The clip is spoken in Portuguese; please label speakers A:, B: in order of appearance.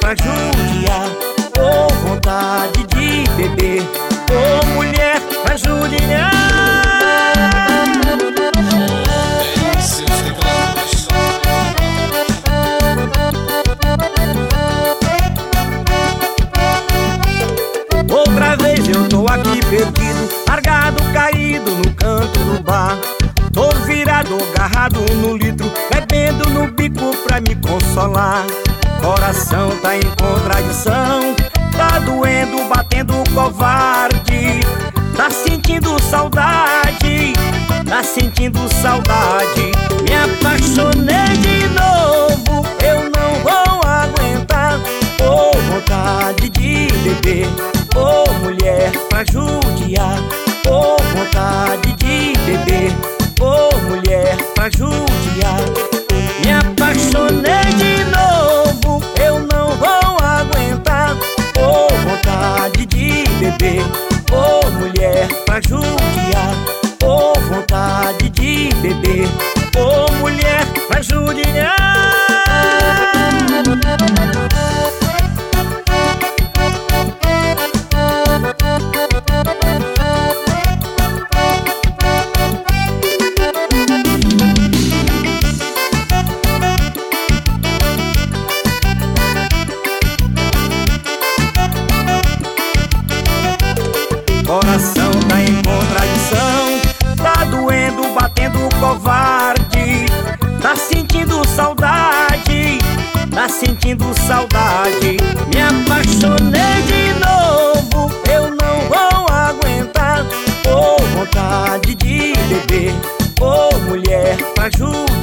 A: pra judiar, ô vontade de beber, ô mulher pra judiar. Outra vez eu tô aqui perdido, largado, caído no canto do bar. Tô virado, agarrado no litro, bebendo no bico pra me consolar. Coração tá em contradição, tá doendo, batendo covarde. Tá sentindo saudade, tá sentindo saudade. Me apaixonei de novo, eu não vou aguentar. Ô vontade de beber, ô mulher pra judiar, ô vontade de beber, ô mulher pra judiar. Me apaixonei de novo, eu não vou aguentar. Ô vontade de beber, ô mulher pra judiar, ô vontade de beber, ô mulher pra judiar. Coração tá em contradição, tá doendo, batendo covarde. Tá sentindo saudade, tá sentindo saudade. Me apaixonei de novo, eu não vou aguentar. Ô vontade de beber, ô mulher pra judiar,